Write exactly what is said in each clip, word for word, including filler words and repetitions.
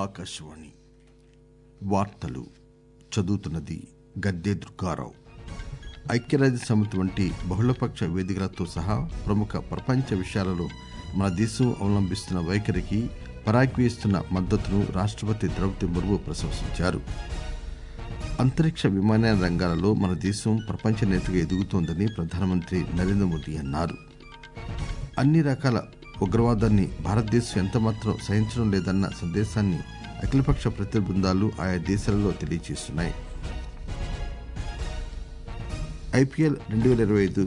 ఆకాశవాణి వార్తలు చదువుతున్నది గద్దె దుర్గారావు. ఐక్యరాజ్య సమితి వంటి బహుళపక్ష వేదికలతో సహా ప్రముఖ ప్రపంచ విషయాలలో మన దేశం అవలంబిస్తున్న వైఖరికి పరాగ్వే ఇస్తున్న మద్దతును రాష్టపతి ద్రౌపది ముర్ము ప్రశంసించారు. అంతరిక్ష విమానయాన రంగాలలో మన దేశం ప్రపంచ నేతగా ఎదుగుతోందని ప్రధానమంత్రి నరేంద్ర మోదీ అన్నారు. అన్ని రకాల ఉగ్రవాదాన్ని భారతదేశం ఎంతమాత్రం సహించడం లేదన్న సందేశాన్ని అఖిలపక్ష ప్రతినిధి బృందాలు ఆయా దేశాలలో తెలియజేస్తున్నాయి. ఐపీఎల్ రెండు వేల ఇరవై ఐదు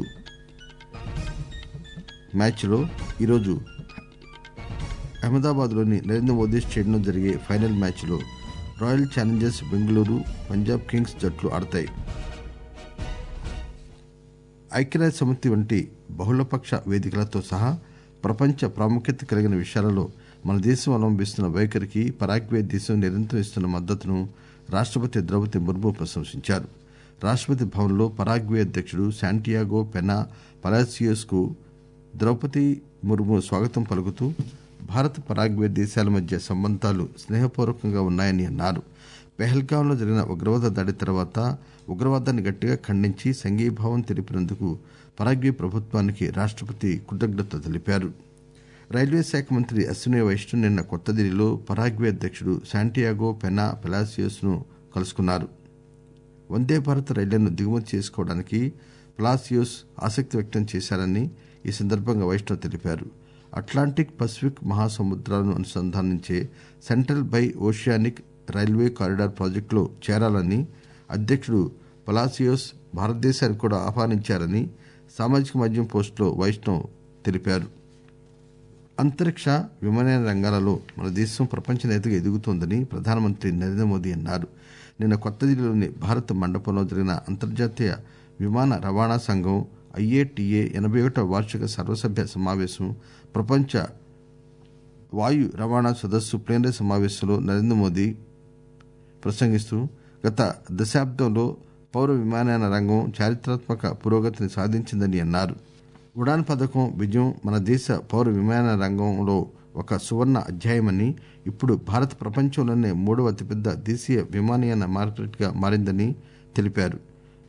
మ్యాచ్లో ఈరోజు అహ్మదాబాద్లోని నరేంద్ర మోదీ స్టేడియంలో జరిగే ఫైనల్ మ్యాచ్లో Royal Challengers Bengaluru, Punjab Kings జట్లు ఆడతాయి. ఐక్యరాజ్య సమితి వంటి బహుళపక్ష వేదికలతో సహా ప్రపంచ ప్రాముఖ్యత కలిగిన విషయాలలో మన దేశం అవలంబిస్తున్న వైఖరికి పరాగ్వే దేశం నిరంతరం ఇస్తున్న మద్దతును రాష్టపతి ద్రౌపది ముర్ము ప్రశంసించారు. రాష్టపతి భవన్లో పరాగ్వే అధ్యక్షుడు శాంటియాగో పెనా పలాసియోస్ కు ద్రౌపది ముర్ము స్వాగతం పలుకుతూ భారత్ పరాగ్వే దేశాల మధ్య సంబంధాలు స్నేహపూర్వకంగా ఉన్నాయని అన్నారు. పెహల్గాంలో జరిగిన ఉగ్రవాద దాడి తర్వాత ఉగ్రవాదాన్ని గట్టిగా ఖండించి సంఘీభావం తెలిపినందుకు పరాగ్వే ప్రభుత్వానికి రాష్టపతి కృతజ్ఞత తెలిపారు. రైల్వే శాఖ మంత్రి అశ్విని వైష్ణవ్ నిన్న కొత్తదిల్లీలో పరాగ్వే అధ్యక్షుడు శాంటియాగో పెనా పెలాసియోస్ ను కలుసుకున్నారు. వందే భారత్ రైళ్లను దిగుమతి చేసుకోవడానికి పెలాసియోస్ ఆసక్తి వ్యక్తం చేశారని ఈ సందర్భంగా వైష్ణవ్ తెలిపారు. అట్లాంటిక్ పసిఫిక్ మహాసముద్రాలను అనుసంధానించే central bioceanic railway corridor ప్రాజెక్టులో చేరాలని అధ్యక్షుడు పలాసియోస్ భారతదేశానికి కూడా ఆహ్వానించారని సామాజిక మాధ్యమం పోస్టులో వైష్ణవ్ తెలిపారు. అంతరిక్ష విమానయాన రంగాలలో మన దేశం ప్రపంచ నేతగా ఎదుగుతోందని ప్రధానమంత్రి నరేంద్ర మోదీ అన్నారు. నిన్న కొత్తదిల్లీలోని భారత్ మండపంలో జరిగిన అంతర్జాతీయ విమాన రవాణా సంఘం ఐఏటీఏ ఎనభై ఒకటవ వార్షిక సర్వసభ్య సమావేశం, ప్రపంచ వాయు రవాణా సదస్సు ప్లేనరీ సమావేశంలో నరేంద్ర మోదీ ప్రసంగిస్తూ గత దశాబ్దంలో పౌర విమానయాన రంగం చారిత్రాత్మక పురోగతిని సాధించిందని అన్నారు. ఉడాన్ పథకం విజయం మన దేశ పౌర విమానయాన రంగంలో ఒక సువర్ణ అధ్యాయమని, ఇప్పుడు భారత్ ప్రపంచంలోనే మూడవ అతిపెద్ద దేశీయ విమానయాన మార్కెట్ గా మారిందని తెలిపారు.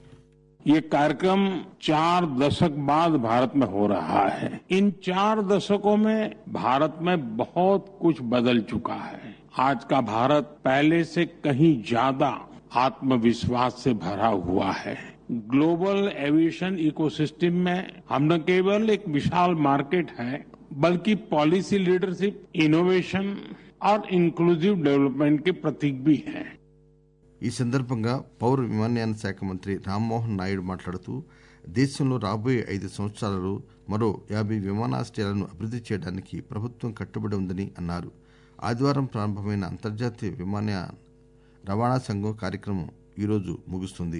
ये कार्यक्रम चार दशक बाद भारत में हो रहा है. इन चार दशकों में भारत में बहुत कुछ बदल चुका है. आज का भारत पहले से कहीं ज्यादा आत्मविश्वास से भरा हुआ है. ग्लोबल एविएशन इकोसिस्टम में हम न केवल एक विशाल मार्केट है, बल्कि पॉलिसी लीडरशिप, इनोवेशन और इंक्लूसिव डेवलपमेंट के प्रतीक भी है. ఈ సందర్భంగా పౌర విమానయాన శాఖ మంత్రి రామ్మోహన్ నాయుడు మాట్లాడుతూ దేశంలో రాబోయే ఐదు సంవత్సరాలలో మరో యాభై విమానాశ్రయాలను అభివృద్ది చేయడానికి ప్రభుత్వం కట్టుబడి ఉందని అన్నారు. ఆదివారం ప్రారంభమైన అంతర్జాతీయ విమానయాన రవాణా సంఘం కార్యక్రమం ఈరోజు ముగుస్తుంది.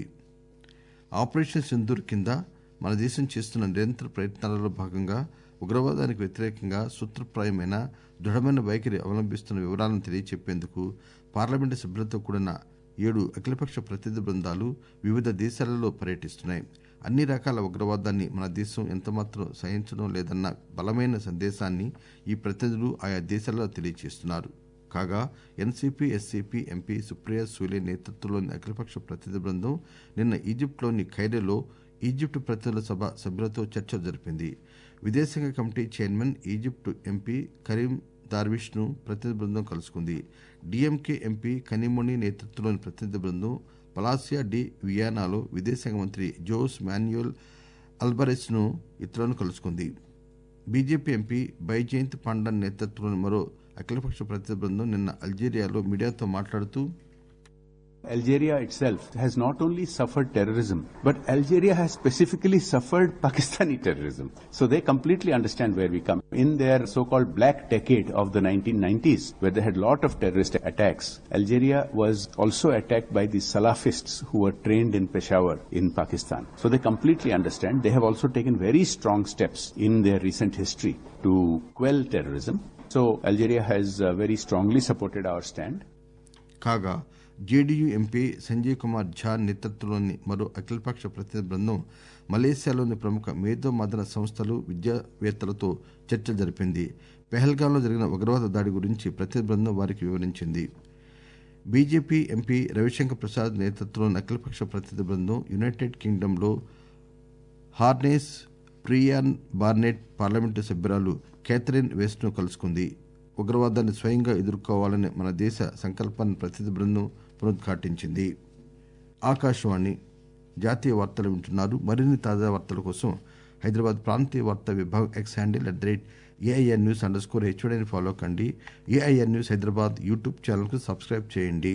ఆపరేషన్ సింధూర్ కింద మన దేశం చేస్తున్న నిరంతర ప్రయత్నాలలో భాగంగా ఉగ్రవాదానికి వ్యతిరేకంగా సూత్రప్రాయమైన దృఢమైన వైఖరి అవలంబిస్తున్న వివరాలను తెలియచెప్పేందుకు పార్లమెంటు సభ్యులతో కూడిన ఏడు అఖిలపక్ష ప్రతినిధి బృందాలు వివిధ దేశాలలో పర్యటిస్తున్నాయి. అన్ని రకాల ఉగ్రవాదాన్ని మన దేశం ఎంతమాత్రం సహించడం లేదన్న బలమైన సందేశాన్ని ఈ ప్రతినిధులు ఆయా దేశాలలో తెలియజేస్తున్నారు. కాగా NCP SCP MP Supriya Sule నేతృత్వంలోని అఖిలపక్ష ప్రతినిధి బృందం నిన్న ఈజిప్టులోని ఖైరోలో ఈజిప్టు ప్రతినిధుల సభ సభ్యులతో చర్చ జరిపింది. విదేశాంగ committee chairman Egypt MP Karim Darwish ను ప్రతినిధి బృందం కలుసుకుంది. డీఎంకే ఎంపీ కనిమొని నేతృత్వంలోని ప్రతినిధి బృందం పలాసియా డి వియానాలో విదేశాంగ మంత్రి జోస్ మాన్యుయల్ అల్బరెస్ ను ఇతరులను కలుసుకుంది. బీజేపీ ఎంపీ బైజయంత్ పాండన్ నేతృత్వంలోని మరో అఖిలపక్ష ప్రతినిధి బృందం నిన్న అల్జీరియాలో మీడియాతో మాట్లాడుతూ Algeria itself has not only suffered terrorism, but Algeria has specifically suffered Pakistani terrorism. So they completely understand where we come. In their so-called black decade of the nineteen nineties, where they had a lot of terrorist attacks, Algeria was also attacked by the Salafists who were trained in Peshawar in Pakistan. So they completely understand. They have also taken very strong steps in their recent history to quell terrorism. So Algeria has uh, very strongly supported our stand. కాగా JDU MP Sanjay Kumar Jha నేతృత్వంలోని మరో అఖిలపక్ష ప్రతినిధి బృందం మలేసియాలోని ప్రముఖ మేధో మథన సంస్థలు విద్యావేత్తలతో చర్చలు జరిపింది. పెహల్గాంలో జరిగిన ఉగ్రవాద దాడి గురించి ప్రతినిధి బృందం వారికి వివరించింది. బీజేపీ ఎంపీ రవిశంకర్ ప్రసాద్ నేతృత్వంలోని అఖిలపక్ష ప్రతినిధి బృందం యునైటెడ్ కింగ్డమ్లో హార్నేస్ ప్రియాన్ బార్నెట్ పార్లమెంటు సభ్యురాలు కేథరిన్ వెస్ట్ను కలుసుకుంది. ఉగ్రవాదాన్ని స్వయంగా ఎదుర్కోవాలనే మన దేశ సంకల్పాన్ని ప్రతినిధి బృందం పునరుద్ఘాటించింది. ఆకాశవాణి జాతీయ వార్తలు వింటున్నారు. మరిన్ని తాజా వార్తల కోసం హైదరాబాద్ ప్రాంతీయ వార్తా విభాగం X handle at the rate AIR news underscore స్కోర్ హెచ్ఓడిని ఫాలో కండి. ఏఐఆర్ న్యూస్ హైదరాబాద్ యూట్యూబ్ ఛానల్కు సబ్స్క్రైబ్ చేయండి.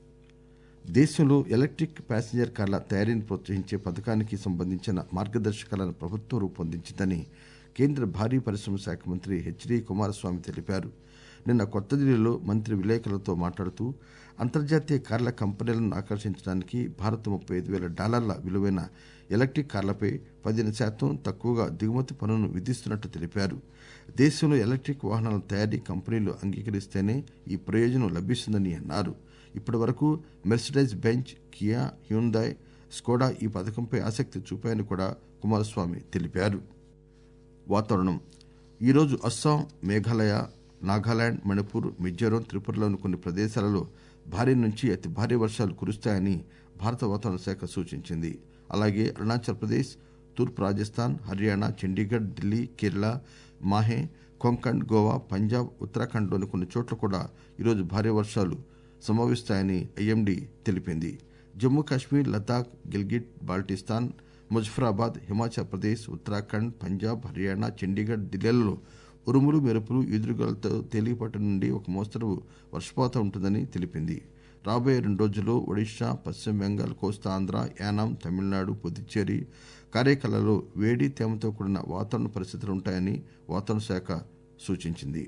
దేశంలో ఎలక్ట్రిక్ ప్యాసింజర్ కార్ల తయారీని ప్రోత్సహించే పథకానికి సంబంధించిన మార్గదర్శకాలను ప్రభుత్వం రూపొందించిందని కేంద్ర భారీ పరిశ్రమల శాఖ మంత్రి హెచ్డి కుమారస్వామి తెలిపారు. నిన్న కొత్త ఢిల్లీలో మంత్రి విలేకరులతో మాట్లాడుతూ అంతర్జాతీయ కార్ల కంపెనీలను ఆకర్షించడానికి భారత్ ముప్పై ఐదు వేల డాలర్ల విలువైన ఎలక్ట్రిక్ కార్లపై పదిహేను శాతం తక్కువగా దిగుమతి పన్నును విధిస్తున్నట్టు తెలిపారు. దేశంలో ఎలక్ట్రిక్ వాహనాల తయారీ కంపెనీలు అంగీకరిస్తేనే ఈ ప్రయోజనం లభిస్తుందని అన్నారు. ఇప్పటి వరకు Mercedes Benz, Kia, Hyundai, Skoda ఈ పథకంపై ఆసక్తి చూపాయని కూడా కుమారస్వామి తెలిపారు. వాతావరణం ఈరోజు అస్సాం, మేఘాలయ, నాగాలాండ్, మణిపూర్, మిజోరం, త్రిపురలోని కొన్ని ప్రదేశాలలో భారీ నుంచి అతి భారీ వర్షాలు కురుస్తాయని భారత వాతావరణ శాఖ సూచించింది. అలాగే అరుణాచల్ ప్రదేశ్, తూర్పు రాజస్థాన్, హర్యానా, చండీగఢ్, ఢిల్లీ, కేరళ, మాహే, కొంకణ్, గోవా, పంజాబ్, ఉత్తరాఖండ్లోని కొన్ని చోట్ల కూడా ఈరోజు భారీ వర్షాలు సంభవిస్తాయని ఐఎండీ తెలిపింది. జమ్మూ కాశ్మీర్, లద్దాఖ్, గిల్గిట్ బాల్టిస్తాన్, ముజఫరాబాద్, హిమాచల్ ప్రదేశ్, ఉత్తరాఖండ్, పంజాబ్, హర్యానా, చండీగఢ్, ఢిల్లీలలో ఉరుములు, మెరుపులు, ఈదురుగాలులతో తేలికపాటి నుండి ఒక మోస్తరు వర్షపాతం ఉంటుందని తెలిపింది. రాబోయే రెండు రోజుల్లో ఒడిశా, పశ్చిమ బెంగాల్, కోస్తా ఆంధ్ర, యానాం, తమిళనాడు, పుదుచ్చేరి, కారైకాలలో వేడి, తేమతో కూడిన వాతావరణ పరిస్థితులు ఉంటాయని వాతావరణ శాఖ సూచించింది.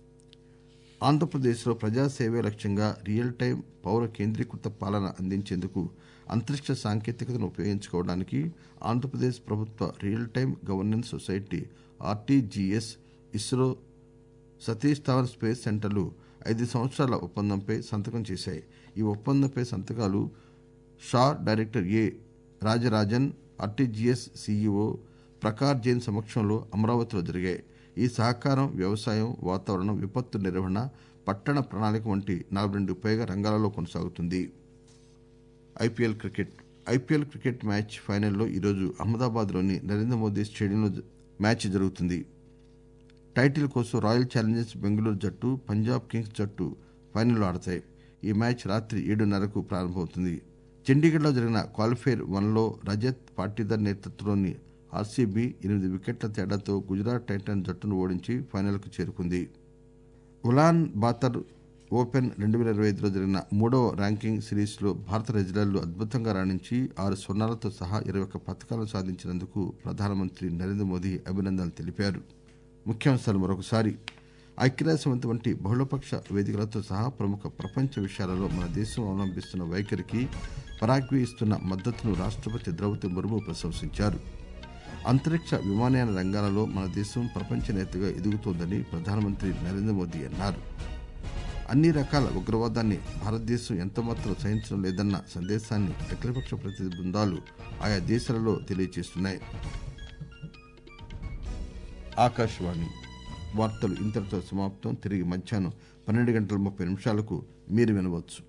ఆంధ్రప్రదేశ్లో ప్రజాసేవే లక్ష్యంగా రియల్ టైం పౌర కేంద్రీకృత పాలన అందించేందుకు అంతరిక్ష సాంకేతికతను ఉపయోగించుకోవడానికి ఆంధ్రప్రదేశ్ ప్రభుత్వ real time governance society RTGS, ISRO, Satish Dhawan space సెంటర్లు ఐదు సంవత్సరాల ఒప్పందంపై సంతకం చేశాయి. ఈ ఒప్పందంపై సంతకాలు షా director A Rajarajan, RTGS CEO Prakhar Jain సమక్షంలో అమరావతిలో జరిగాయి. ఈ సహకారం వ్యవసాయం, వాతావరణం, విపత్తు నిర్వహణ, పట్టణ ప్రణాళిక వంటి నలభై రెండుకు పైగా రంగాలలో కొనసాగుతుంది. IPL cricket IPL cricket match ఫైనల్లో ఈరోజు అహ్మదాబాద్లోని నరేంద్ర మోదీ స్టేడియంలో మ్యాచ్ జరుగుతుంది. టైటిల్ కోసం రాయల్ ఛాలెంజర్స్ బెంగళూరు జట్టు, పంజాబ్ కింగ్స్ జట్టు ఫైనల్లో ఆడతాయి. ఈ మ్యాచ్ రాత్రి ఏడున్నరకు ప్రారంభమవుతుంది. చండీగఢ్లో జరిగిన క్వాలిఫైర్ వన్లో రజత్ పాటీదార్ నేతృత్వంలోని ఆర్సీబీ ఎనిమిది వికెట్ల తేడాతో గుజరాత్ టైటన్స్ జట్టును ఓడించి ఫైనల్కు చేరుకుంది. ఉలాన్ బాతర్ ఓపెన్ రెండు వేల ఇరవై ఐదులో జరిగిన మూడవ ర్యాంకింగ్ సిరీస్లో భారత రెజ్లర్లు అద్భుతంగా రాణించి ఆరు స్వర్ణాలతో సహా ఇరవై ఒక్క పతకాలను సాధించినందుకు ప్రధానమంత్రి నరేంద్ర మోదీ అభినందనలు తెలిపారు. ముఖ్యాంశాలు మరొకసారి. ఐక్యరాజ్యసమితి వంటి బహుళపక్ష వేదికలతో సహా ప్రముఖ ప్రపంచ విషయాలలో మన దేశం అవలంబిస్తున్న వైఖరికి పరాగ్వే ఇస్తున్న మద్దతును రాష్ట్రపతి ద్రౌపది ముర్ము ప్రశంసించారు. అంతరిక్ష విమానయాన రంగాలలో మన దేశం ప్రపంచ నేతగా ఎదుగుతోందని ప్రధానమంత్రి నరేంద్ర మోదీ అన్నారు. అన్ని రకాల ఉగ్రవాదాన్ని భారతదేశం ఎంతమాత్రం సహించడం లేదన్న సందేశాన్ని అఖిలపక్ష ప్రతినిధి బృందాలు ఆయా దేశాలలో తెలియజేస్తున్నాయి. ఆకాశవాణి వార్తలు ఇంతటితో సమాప్తం. తిరిగి మధ్యాహ్నం పన్నెండు గంటల ముప్పై నిమిషాలకు మీరు వినవచ్చు.